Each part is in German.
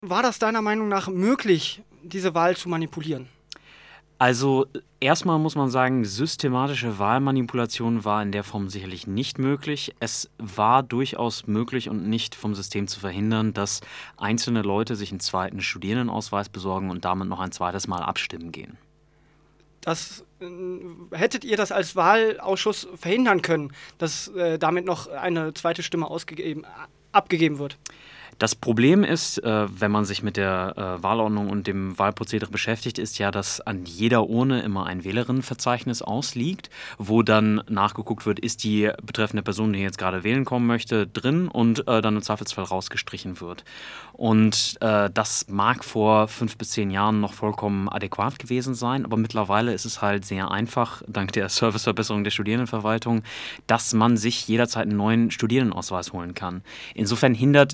War das deiner Meinung nach möglich, diese Wahl zu manipulieren? Also erstmal muss man sagen, systematische Wahlmanipulation war in der Form sicherlich nicht möglich. Es war durchaus möglich und nicht vom System zu verhindern, dass einzelne Leute sich einen zweiten Studierendenausweis besorgen und damit noch ein zweites Mal abstimmen gehen. Hättet ihr das als Wahlausschuss verhindern können, dass damit noch eine zweite Stimme abgegeben wird? Das Problem ist, wenn man sich mit der Wahlordnung und dem Wahlprozedere beschäftigt, ist ja, dass an jeder Urne immer ein Wählerinnenverzeichnis ausliegt, wo dann nachgeguckt wird, ist die betreffende Person, die jetzt gerade wählen kommen möchte, drin und dann im Zweifelsfall rausgestrichen wird. Und das mag vor 5 bis 10 Jahren noch vollkommen adäquat gewesen sein, aber mittlerweile ist es halt sehr einfach, dank der Serviceverbesserung der Studierendenverwaltung, dass man sich jederzeit einen neuen Studierendenausweis holen kann. Insofern hindert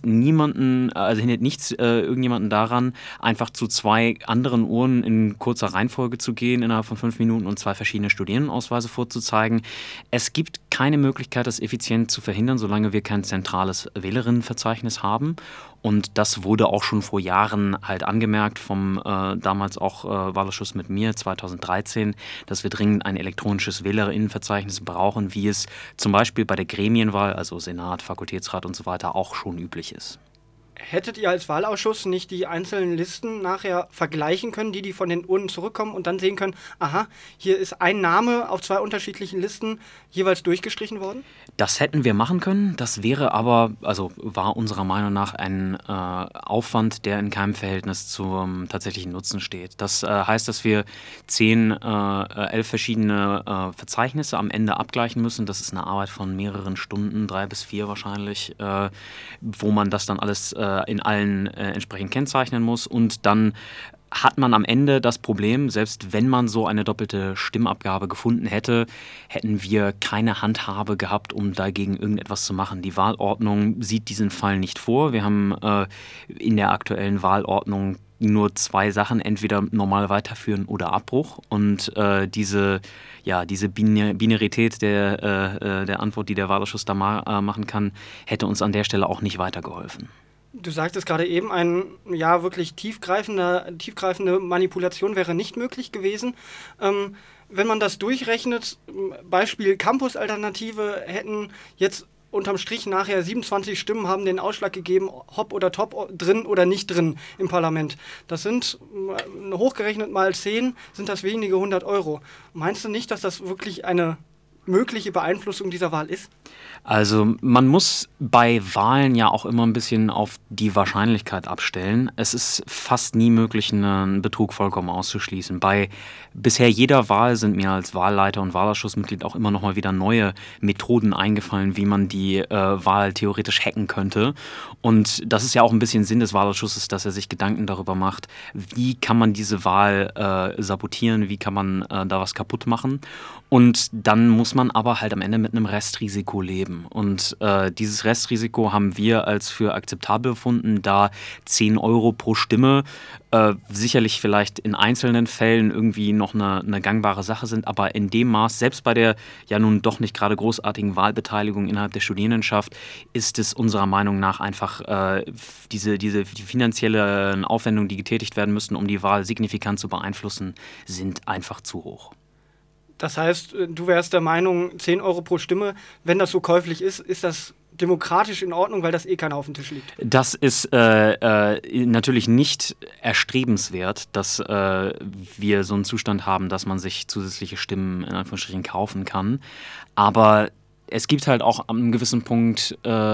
nichts irgendjemanden daran, einfach zu 2 anderen Urnen in kurzer Reihenfolge zu gehen, innerhalb von 5 Minuten und 2 verschiedene Studierendenausweise vorzuzeigen. Es gibt keine Möglichkeit, das effizient zu verhindern, solange wir kein zentrales Wählerinnenverzeichnis haben. Und das wurde auch schon vor Jahren halt angemerkt vom damals auch Wahlausschuss mit mir 2013, dass wir dringend ein elektronisches Wählerinnenverzeichnis brauchen, wie es zum Beispiel bei der Gremienwahl, also Senat, Fakultätsrat und so weiter, auch schon üblich ist. Hättet ihr als Wahlausschuss nicht die einzelnen Listen nachher vergleichen können, die von den Urnen zurückkommen und dann sehen können, aha, hier ist ein Name auf 2 unterschiedlichen Listen jeweils durchgestrichen worden? Das hätten wir machen können, das wäre aber, also war unserer Meinung nach ein Aufwand, der in keinem Verhältnis zum tatsächlichen Nutzen steht. Das heißt, dass wir 10, 11 verschiedene Verzeichnisse am Ende abgleichen müssen. Das ist eine Arbeit von mehreren Stunden, 3 bis 4 wahrscheinlich, wo man das dann alles in allen entsprechend kennzeichnen muss und dann hat man am Ende das Problem, selbst wenn man so eine doppelte Stimmabgabe gefunden hätte, hätten wir keine Handhabe gehabt, um dagegen irgendetwas zu machen. Die Wahlordnung sieht diesen Fall nicht vor. Wir haben in der aktuellen Wahlordnung nur 2 Sachen, entweder normal weiterführen oder Abbruch. Und diese Binarität der Antwort, die der Wahlausschuss da machen kann, hätte uns an der Stelle auch nicht weitergeholfen. Du sagtest gerade eben, eine wirklich tiefgreifende Manipulation wäre nicht möglich gewesen. Wenn man das durchrechnet, Beispiel Campus-Alternative, hätten jetzt unterm Strich nachher 27 Stimmen haben den Ausschlag gegeben, hopp oder top, drin oder nicht drin im Parlament. Das sind, hochgerechnet mal 10, sind das wenige 100 Euro. Meinst du nicht, dass das wirklich eine mögliche Beeinflussung dieser Wahl ist? Also man muss bei Wahlen ja auch immer ein bisschen auf die Wahrscheinlichkeit abstellen. Es ist fast nie möglich, einen Betrug vollkommen auszuschließen. Bei bisher jeder Wahl sind mir als Wahlleiter und Wahlausschussmitglied auch immer noch mal wieder neue Methoden eingefallen, wie man die Wahl theoretisch hacken könnte. Und das ist ja auch ein bisschen Sinn des Wahlausschusses, dass er sich Gedanken darüber macht, wie kann man diese Wahl sabotieren, wie kann man da was kaputt machen. Und dann muss man aber halt am Ende mit einem Restrisiko leben. Und dieses Restrisiko haben wir als für akzeptabel befunden, da 10 Euro pro Stimme sicherlich vielleicht in einzelnen Fällen irgendwie noch eine gangbare Sache sind, aber in dem Maß, selbst bei der ja nun doch nicht gerade großartigen Wahlbeteiligung innerhalb der Studierendenschaft, ist es unserer Meinung nach einfach die finanziellen Aufwendungen, die getätigt werden müssten, um die Wahl signifikant zu beeinflussen, sind einfach zu hoch. Das heißt, du wärst der Meinung, 10 Euro pro Stimme, wenn das so käuflich ist, ist das demokratisch in Ordnung, weil das keiner auf dem Tisch liegt? Das ist natürlich nicht erstrebenswert, dass wir so einen Zustand haben, dass man sich zusätzliche Stimmen in Anführungsstrichen kaufen kann. Aber es gibt halt auch an einem gewissen Punkt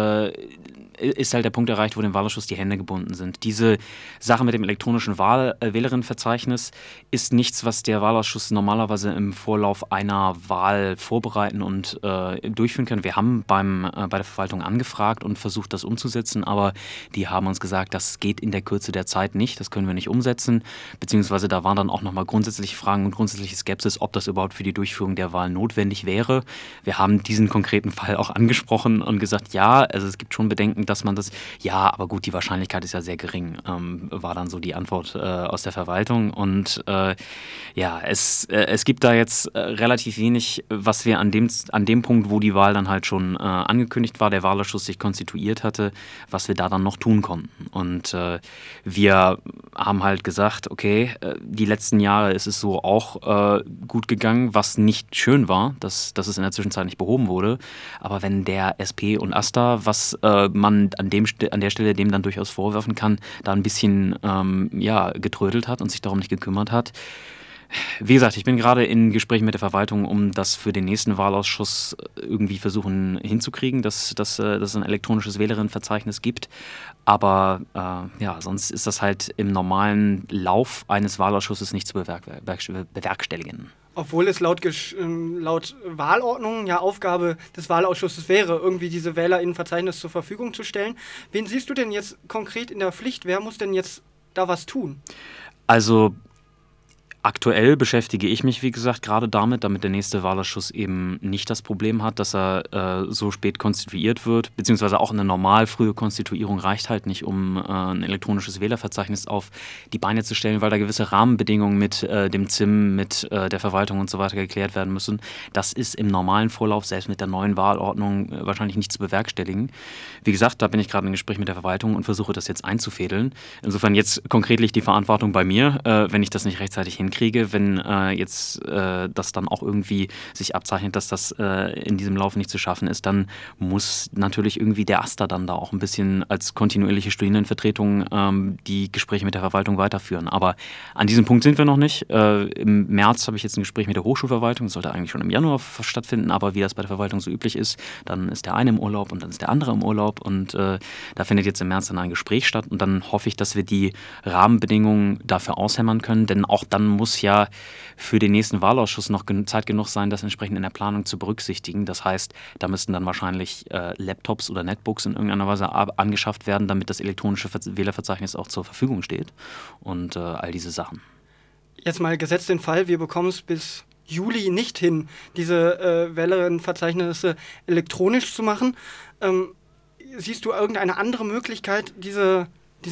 ist halt der Punkt erreicht, wo dem Wahlausschuss die Hände gebunden sind. Diese Sache mit dem elektronischen Wählerinnenverzeichnis ist nichts, was der Wahlausschuss normalerweise im Vorlauf einer Wahl vorbereiten und durchführen kann. Wir haben bei der Verwaltung angefragt und versucht, das umzusetzen, aber die haben uns gesagt, das geht in der Kürze der Zeit nicht, das können wir nicht umsetzen, beziehungsweise da waren dann auch nochmal grundsätzliche Fragen und grundsätzliche Skepsis, ob das überhaupt für die Durchführung der Wahl notwendig wäre. Wir haben diesen konkreten Fall auch angesprochen und gesagt, ja, also es gibt schon Bedenken, denken, dass man das, ja, aber gut, die Wahrscheinlichkeit ist ja sehr gering, war dann so die Antwort aus der Verwaltung. Und ja, es gibt da jetzt relativ wenig, was wir an dem Punkt, wo die Wahl dann halt schon angekündigt war, der Wahlausschuss sich konstituiert hatte, was wir da dann noch tun konnten. Und wir haben halt gesagt, okay, die letzten Jahre ist es so auch gut gegangen, was nicht schön war, dass es in der Zwischenzeit nicht behoben wurde. Aber wenn der SP und AStA, was man an der Stelle dem dann durchaus vorwerfen kann, da ein bisschen getrödelt hat und sich darum nicht gekümmert hat. Wie gesagt, ich bin gerade in Gesprächen mit der Verwaltung, um das für den nächsten Wahlausschuss irgendwie versuchen hinzukriegen, dass es ein elektronisches Wählerinnenverzeichnis gibt. Aber sonst ist das halt im normalen Lauf eines Wahlausschusses nicht zu bewerkstelligen. Obwohl es laut Wahlordnung ja Aufgabe des Wahlausschusses wäre, irgendwie diese WählerInnenverzeichnis zur Verfügung zu stellen. Wen siehst du denn jetzt konkret in der Pflicht? Wer muss denn jetzt da was tun? Also aktuell beschäftige ich mich, wie gesagt, gerade damit der nächste Wahlausschuss eben nicht das Problem hat, dass er so spät konstituiert wird, beziehungsweise auch eine normal frühe Konstituierung reicht halt nicht, um ein elektronisches Wählerverzeichnis auf die Beine zu stellen, weil da gewisse Rahmenbedingungen mit dem ZIM, mit der Verwaltung und so weiter geklärt werden müssen. Das ist im normalen Vorlauf, selbst mit der neuen Wahlordnung, wahrscheinlich nicht zu bewerkstelligen. Wie gesagt, da bin ich gerade im Gespräch mit der Verwaltung und versuche das jetzt einzufädeln. Insofern jetzt konkret liegt die Verantwortung bei mir, wenn ich das nicht rechtzeitig hinkriege, wenn jetzt das dann auch irgendwie sich abzeichnet, dass das in diesem Lauf nicht zu schaffen ist, dann muss natürlich irgendwie der AStA dann da auch ein bisschen als kontinuierliche Studierendenvertretung die Gespräche mit der Verwaltung weiterführen. Aber an diesem Punkt sind wir noch nicht. Im März habe ich jetzt ein Gespräch mit der Hochschulverwaltung, das sollte eigentlich schon im Januar stattfinden, aber wie das bei der Verwaltung so üblich ist, dann ist der eine im Urlaub und dann ist der andere im Urlaub und da findet jetzt im März dann ein Gespräch statt und dann hoffe ich, dass wir die Rahmenbedingungen dafür aushämmern können, denn auch dann muss ja für den nächsten Wahlausschuss noch Zeit genug sein, das entsprechend in der Planung zu berücksichtigen. Das heißt, da müssten dann wahrscheinlich Laptops oder Netbooks in irgendeiner Weise angeschafft werden, damit das elektronische Wählerverzeichnis auch zur Verfügung steht und all diese Sachen. Jetzt mal gesetzt den Fall, wir bekommen es bis Juli nicht hin, diese Wählerinnenverzeichnisse elektronisch zu machen. Siehst du irgendeine andere Möglichkeit, diese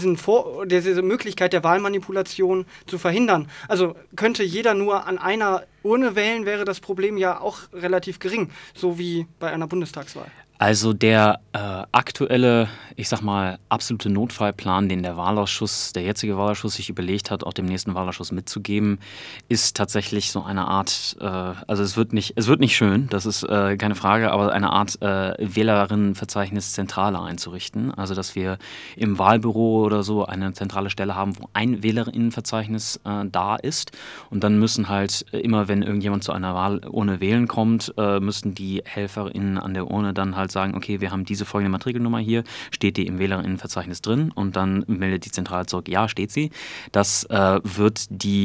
Möglichkeit der Wahlmanipulation zu verhindern? Also könnte jeder nur an einer Urne wählen, wäre das Problem ja auch relativ gering, so wie bei einer Bundestagswahl. Also der aktuelle, ich sag mal, absolute Notfallplan, den der jetzige Wahlausschuss sich überlegt hat, auch dem nächsten Wahlausschuss mitzugeben, ist tatsächlich so eine Art, also es wird nicht schön, das ist keine Frage, aber eine Art Wählerinnenverzeichniszentrale einzurichten. Also dass wir im Wahlbüro oder so eine zentrale Stelle haben, wo ein Wählerinnenverzeichnis da ist und dann müssen halt immer, wenn irgendjemand zu einer Wahlurne wählen kommt, müssen die HelferInnen an der Urne dann halt sagen, okay, wir haben diese folgende Matrikelnummer hier, steht die im Wählerinnenverzeichnis drin und dann meldet die Zentrale zurück, ja, steht sie. Das wird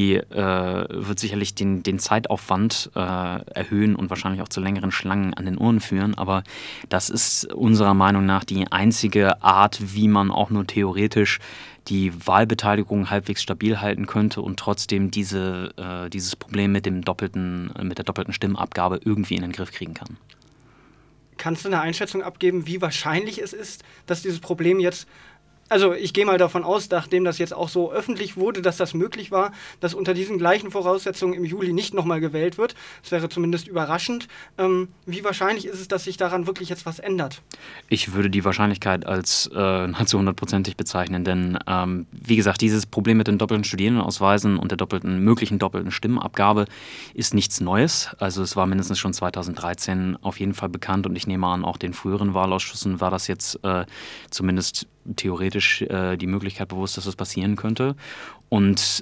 sicherlich den Zeitaufwand erhöhen und wahrscheinlich auch zu längeren Schlangen an den Urnen führen, aber das ist unserer Meinung nach die einzige Art, wie man auch nur theoretisch die Wahlbeteiligung halbwegs stabil halten könnte und trotzdem dieses Problem mit der doppelten Stimmabgabe irgendwie in den Griff kriegen kann. Kannst du eine Einschätzung abgeben, wie wahrscheinlich es ist, dass dieses Problem jetzt, also ich gehe mal davon aus, nachdem das jetzt auch so öffentlich wurde, dass das möglich war, dass unter diesen gleichen Voraussetzungen im Juli nicht nochmal gewählt wird. Das wäre zumindest überraschend. Wie wahrscheinlich ist es, dass sich daran wirklich jetzt was ändert? Ich würde die Wahrscheinlichkeit als nahezu 100%ig bezeichnen, denn wie gesagt, dieses Problem mit den doppelten Studierendenausweisen und der möglichen doppelten Stimmenabgabe ist nichts Neues. Also es war mindestens schon 2013 auf jeden Fall bekannt und ich nehme an, auch den früheren Wahlausschüssen war das jetzt zumindest theoretisch die Möglichkeit bewusst, dass das passieren könnte. Und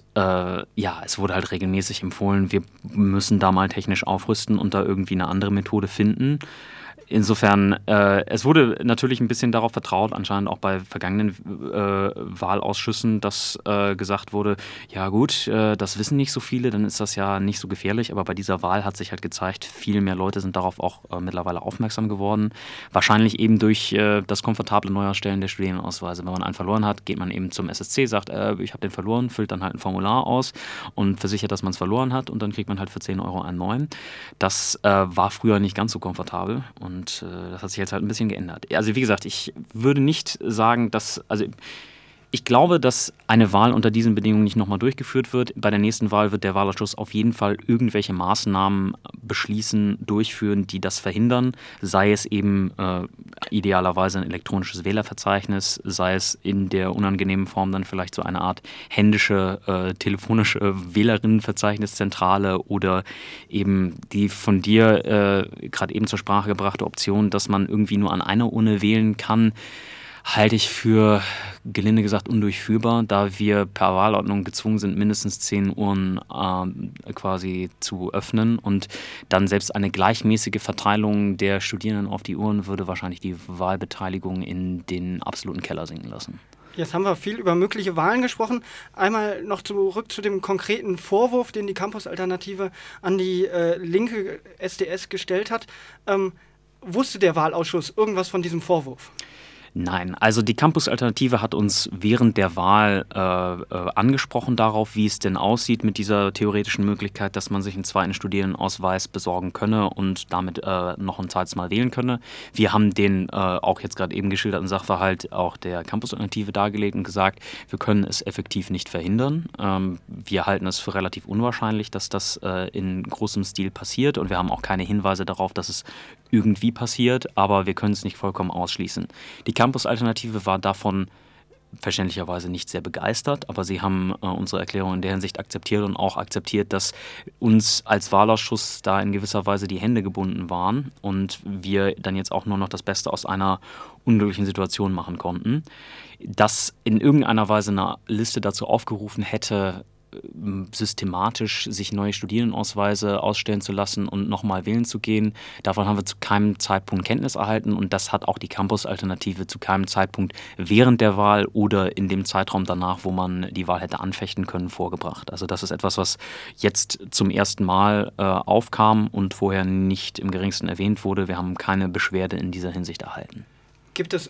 es wurde halt regelmäßig empfohlen, wir müssen da mal technisch aufrüsten und da irgendwie eine andere Methode finden. Insofern, es wurde natürlich ein bisschen darauf vertraut, anscheinend auch bei vergangenen Wahlausschüssen, dass gesagt wurde, ja gut, das wissen nicht so viele, dann ist das ja nicht so gefährlich, aber bei dieser Wahl hat sich halt gezeigt, viel mehr Leute sind darauf auch mittlerweile aufmerksam geworden. Wahrscheinlich eben durch das komfortable Neuerstellen der Studierendenausweise. Wenn man einen verloren hat, geht man eben zum SSC, sagt, ich habe den verloren, füllt dann halt ein Formular aus und versichert, dass man es verloren hat und dann kriegt man halt für 10 € einen neuen. Das war früher nicht ganz so komfortabel und Und das hat sich jetzt halt ein bisschen geändert. Also wie gesagt, ich würde nicht sagen, ich glaube, dass eine Wahl unter diesen Bedingungen nicht nochmal durchgeführt wird. Bei der nächsten Wahl wird der Wahlausschuss auf jeden Fall irgendwelche Maßnahmen beschließen, durchführen, die das verhindern. Sei es eben idealerweise ein elektronisches Wählerverzeichnis, sei es in der unangenehmen Form dann vielleicht so eine Art händische, telefonische Wählerinnenverzeichniszentrale oder eben die von dir gerade eben zur Sprache gebrachte Option, dass man irgendwie nur an einer Urne wählen kann, halte ich für, gelinde gesagt, undurchführbar, da wir per Wahlordnung gezwungen sind, mindestens 10 Urnen quasi zu öffnen. Und dann selbst eine gleichmäßige Verteilung der Studierenden auf die Urnen würde wahrscheinlich die Wahlbeteiligung in den absoluten Keller sinken lassen. Jetzt haben wir viel über mögliche Wahlen gesprochen. Einmal noch zurück zu dem konkreten Vorwurf, den die Campus-Alternative an die linke SDS gestellt hat. Wusste der Wahlausschuss irgendwas von diesem Vorwurf? Nein, also die Campus-Alternative hat uns während der Wahl angesprochen darauf, wie es denn aussieht mit dieser theoretischen Möglichkeit, dass man sich einen zweiten Studierendenausweis besorgen könne und damit noch ein zweites Mal wählen könne. Wir haben den auch jetzt gerade eben geschilderten Sachverhalt auch der Campus-Alternative dargelegt und gesagt, wir können es effektiv nicht verhindern. Wir halten es für relativ unwahrscheinlich, dass das in großem Stil passiert und wir haben auch keine Hinweise darauf, dass es irgendwie passiert, aber wir können es nicht vollkommen ausschließen. Die Campus-Alternative war davon verständlicherweise nicht sehr begeistert, aber sie haben unsere Erklärung in der Hinsicht akzeptiert und auch akzeptiert, dass uns als Wahlausschuss da in gewisser Weise die Hände gebunden waren und wir dann jetzt auch nur noch das Beste aus einer unglücklichen Situation machen konnten. Dass in irgendeiner Weise eine Liste dazu aufgerufen hätte, systematisch sich neue Studierendenausweise ausstellen zu lassen und nochmal wählen zu gehen. Davon haben wir zu keinem Zeitpunkt Kenntnis erhalten und das hat auch die Campus-Alternative zu keinem Zeitpunkt während der Wahl oder in dem Zeitraum danach, wo man die Wahl hätte anfechten können, vorgebracht. Also das ist etwas, was jetzt zum ersten Mal aufkam und vorher nicht im geringsten erwähnt wurde. Wir haben keine Beschwerde in dieser Hinsicht erhalten. Gibt es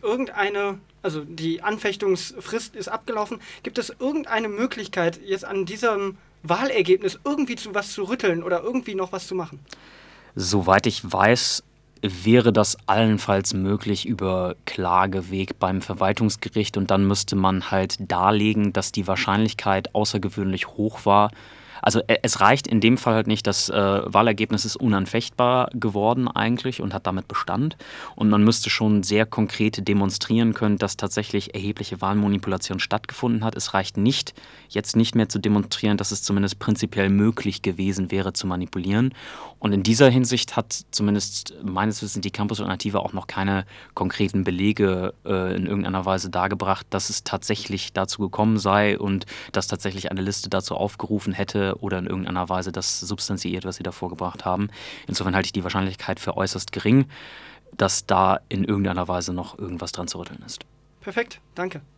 also die Anfechtungsfrist ist abgelaufen, gibt es irgendeine Möglichkeit, jetzt an diesem Wahlergebnis irgendwie was zu rütteln oder irgendwie noch was zu machen? Soweit ich weiß, wäre das allenfalls möglich über Klageweg beim Verwaltungsgericht und dann müsste man halt darlegen, dass die Wahrscheinlichkeit außergewöhnlich hoch war. Also es reicht in dem Fall halt nicht, das Wahlergebnis ist unanfechtbar geworden eigentlich und hat damit Bestand. Und man müsste schon sehr konkret demonstrieren können, dass tatsächlich erhebliche Wahlmanipulation stattgefunden hat. Es reicht nicht, jetzt nicht mehr zu demonstrieren, dass es zumindest prinzipiell möglich gewesen wäre zu manipulieren. Und in dieser Hinsicht hat zumindest meines Wissens die Campus-Alternative auch noch keine konkreten Belege in irgendeiner Weise dargebracht, dass es tatsächlich dazu gekommen sei und dass tatsächlich eine Liste dazu aufgerufen hätte oder in irgendeiner Weise das substanziiert, was sie da vorgebracht haben. Insofern halte ich die Wahrscheinlichkeit für äußerst gering, dass da in irgendeiner Weise noch irgendwas dran zu rütteln ist. Perfekt, danke.